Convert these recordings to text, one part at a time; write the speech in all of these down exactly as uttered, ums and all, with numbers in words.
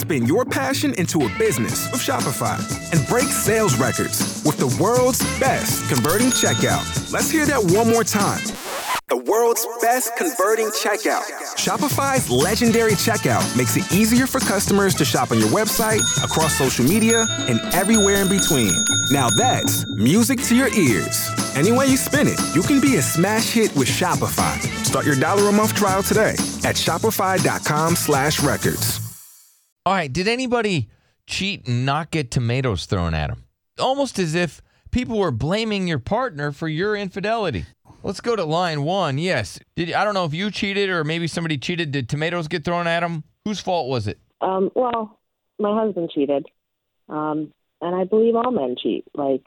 Spin your passion into a business with Shopify and break sales records with the world's best converting checkout. Let's hear that one more time. The world's best converting checkout. Shopify's legendary checkout makes it easier for customers to shop on your website, across social media, and everywhere in between. Now that's music to your ears. Any way you spin it, you can be a smash hit with Shopify. Start your dollar a month trial today at shopify.com slash records. All right, did anybody cheat and not get tomatoes thrown at them? Almost as if people were blaming your partner for your infidelity. Let's go to line one. Yes. Did I don't know if you cheated or maybe somebody cheated. Did tomatoes get thrown at him? Whose fault was it? Um, well, my husband cheated. Um, and I believe all men cheat. Like,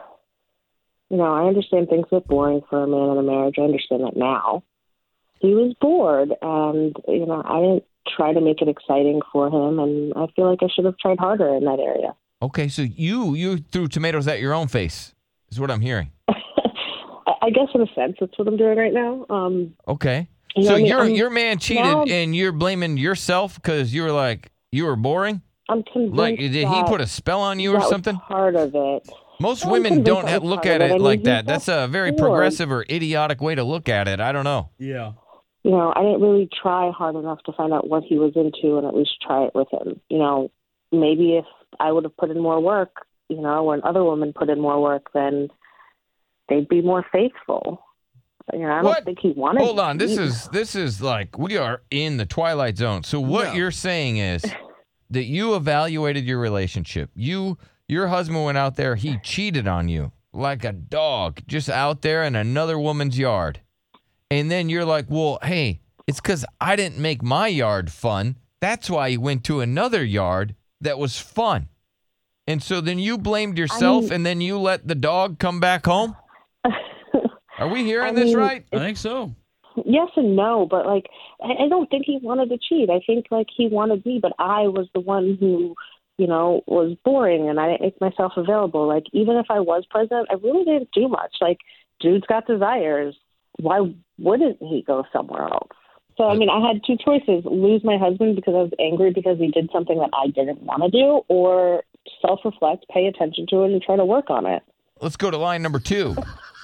you know, I understand things get boring for a man in a marriage. I understand that now. He was bored, and, you know, I didn't try to make it exciting for him, and I feel like I should have tried harder in that area. Okay, so you you threw tomatoes at your own face, is what I'm hearing. I guess in a sense that's what I'm doing right now. Um, okay. You know so I mean? your I'm, your man cheated now, and you're blaming yourself because you were like, you were boring? I'm convinced Like, did he put a spell on you or that something? Was part of it. Most I'm women don't that have, look at it, it I mean, like that. That's a very bored. progressive or idiotic way to look at it. I don't know. Yeah. You know, I didn't really try hard enough to find out what he was into and at least try it with him. You know, maybe if I would have put in more work, you know, when other women put in more work, then they'd be more faithful. You know, I don't What? think he wanted. Hold on. This to. is this is like we are in the twilight zone. So what No. you're saying is that you evaluated your relationship. You your husband went out there, he cheated on you like a dog, just out there in another woman's yard. And then you're like, "Well, hey, it's cuz I didn't make my yard fun. That's why he went to another yard that was fun." And so then you blamed yourself I mean, and then you let the dog come back home? Are we hearing I this mean, right? I think so. Yes and no, but like I, I don't think he wanted to cheat. I think like he wanted me, but I was the one who, you know, was boring, and I didn't make myself available. Like even if I was present, I really didn't do much. Like dude's got desires. Why wouldn't he go somewhere else? So I mean, I had two choices: lose my husband because I was angry because he did something that I didn't want to do, or self-reflect, pay attention to it, and try to work on it. Let's go to line number two.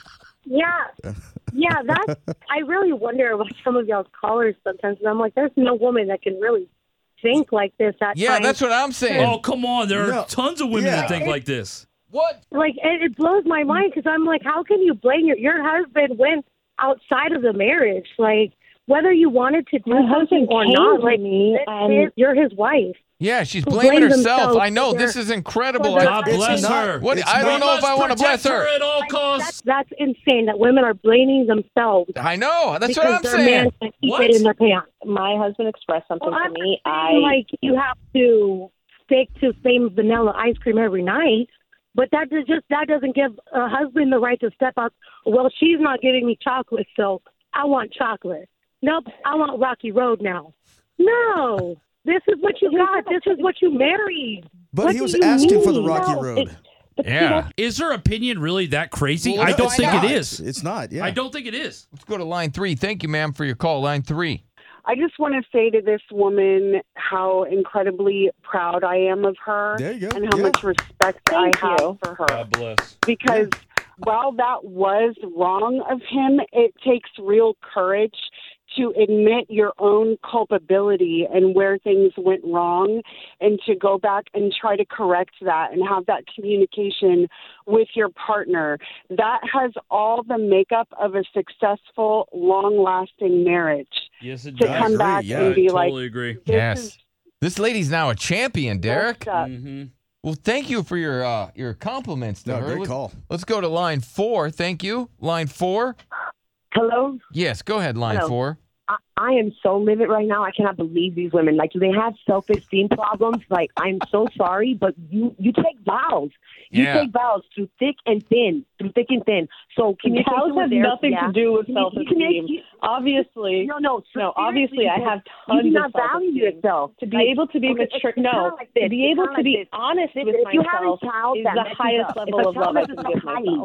Yeah, yeah, that's, I really wonder about some of y'all's callers sometimes. And I'm like, there's no woman that can really think like this at Yeah, times. that's what I'm saying. Oh, come on. There are No. tons of women Yeah. that think like this. What? Like, it, it blows my mind because I'm like, how can you blame your, your husband went outside of the marriage? Like, whether you wanted to do My something husband or came not, to like, me it's and- his, you're his wife. Yeah, she's Who blaming blame herself. themselves I know. for This their- is incredible. for their- God It's bless not- her. What? It's I don't not- know if I want to bless Protect her. at all That's, costs. that's insane that women are blaming themselves I know. That's because what I'm their saying. man can't keep What? it in their pants. My husband expressed something Well, to I'm me. not I saying, like you have to stick to same vanilla ice cream every night, but that does just that doesn't give a husband the right to step up. Well, she's not giving me chocolate, so I want chocolate. Nope, I want Rocky Road now. No, this is what you got. This is what you married. But What he do was you asking for the mean? Rocky No, Road. it- but see, Yeah. that's- Is her opinion really that crazy? Well, I no, don't it's think not. it is. It's not, yeah. I don't think it is. Let's go to line three. Thank you, ma'am, for your call. Line three. I just want to say to this woman how incredibly proud I am of her There you go. and how Yeah. much respect Thank I have you. for her. bless. Because while that was wrong of him, it takes real courage to admit your own culpability and where things went wrong and to go back and try to correct that and have that communication with your partner. That has all the makeup of a successful, long-lasting marriage. Yes, it To does. come agree, back yeah. and I be totally like, agree. this Yes. is This lady's now a champion, Derek. messed up. Mm-hmm. Well, thank you for your uh, your compliments to No, her. great Let's- call. Let's go to line four. Thank you. Line four. Hello? Yes, go ahead, line Hello. four. I, I am so livid right now. I cannot believe these women. Like, do they have self-esteem problems? Like, I'm so sorry, but you, you take vows. You Yeah. take vows through thick and thin, through thick and thin. So communication Vows was have there, nothing yeah. to do with You- you can self-esteem. make- Obviously, No, no. so no. Obviously, seriously, I because have you tons do of not value self-esteem. yourself. To be Like, able to be okay, mature, it's no, kinda like this. to be It's able kinda to be like this. honest If- with if you have a myself child is that the messes highest up, if level a of child love I messes can up give highly, myself.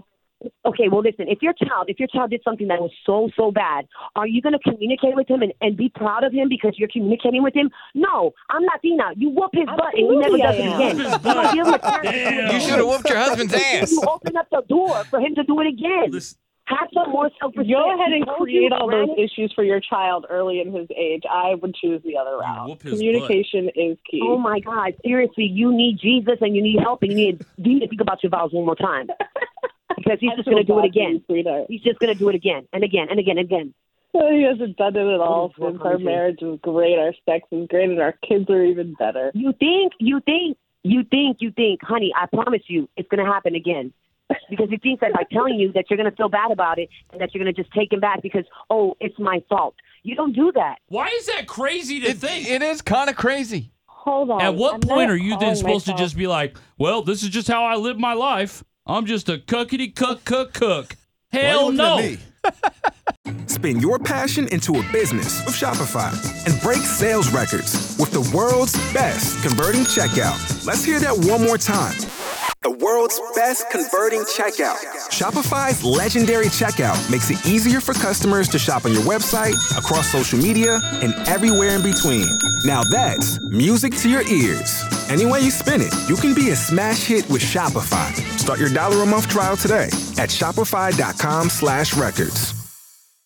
Okay, well, listen, if your child, if your child did something that was so, so bad, are you going to communicate with him and, and be proud of him because you're communicating with him? No, I'm not Dina. You whoop his butt and he never does it again. You don't give him a chance to do it You should have whooped your husband's ass. You open up the door for him to do it again. This- Have some more self-respect. Go ahead and He told create you, all those right? issues for your child early in his age. I would choose the other route. whoop his Communication is key. Oh my God! Seriously, you need Jesus and you need help, and you need you need to think about your vows one more time because he's I just feel going to do it bad for you, again. sweetheart. He's just going to do it again and again and again and again. He hasn't done it at all What is since wrong our with you? marriage was great, our sex was great, and our kids are even better. You think, you think, you think, you think, honey, I promise you it's going to happen again. Because he thinks that by telling you that you're going to feel bad about it and that you're going to just take him back because, oh, it's my fault. You don't do that. Why is that crazy to It, think? it is kind of crazy. Hold on. At what I'm point not are you then calling supposed myself- to just be like, well, this is just how I live my life. I'm just a cookity cook cook cook. Hell no. Spin your passion into a business with Shopify and break sales records with the world's best converting checkout. Let's hear that one more time. The world's best converting checkout. Shopify's legendary checkout makes it easier for customers to shop on your website, across social media, and everywhere in between. Now that's music to your ears. Any way you spin it, you can be a smash hit with Shopify. Start your dollar a month trial today at shopify.com slash records.